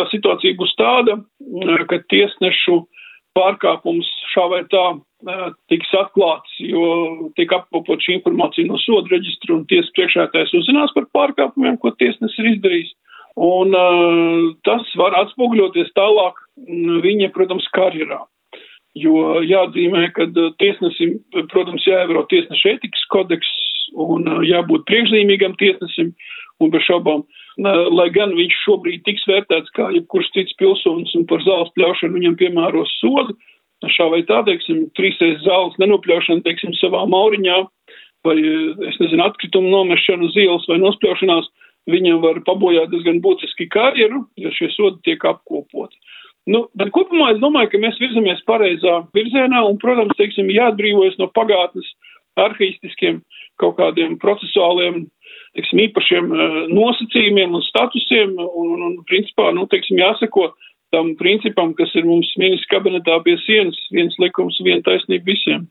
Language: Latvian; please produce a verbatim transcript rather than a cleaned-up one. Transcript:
tā situācija būs tāda, ka tiesnešu pārkāpums šā vai tā tiks atklāts, jo tiek apkopot šī informācija no soda reģistra un tiesas priekšētājs uzzinās par pārkāpumiem, ko tiesnesis ir izdarījis. Un uh, tas var atspoguļoties tālāk viņa, protams, karjerā. Jo jāatzīmē, ka tiesnesim, protams, jāievēro tiesneša ētikas kodeks un uh, jābūt priekšzīmīgam tiesnesim un par šaubām, uh, lai gan viņš šobrīd tiks vērtēts kā jebkurš cits pilsonis un par zāles pļaušanu viņam piemēros sodu, šā vai tā, teiksim, trīsreiz zāles nenopļaušana, teiksim, savā mauriņā vai, es nezinu, atkritumu nomešana uz ielas vai nospļaušanās, viņam var pabojāt diezgan būtiski karjeru, ja šie sodi tiek apkopoti. Nu, bet kopumā es domāju, ka mēs virzamies pareizā virzienā un, protams, teiksim, jāatbrīvojas no pagātnes arhaistiskiem kaut kādiem procesuāliem, teiksim, īpašiem nosacījumiem un statusiem un, un, un principā, nu, teiksim, jāseko tam principam, kas ir mums ministra kabinetā pie sienas, viens likums, viena taisnība visiem.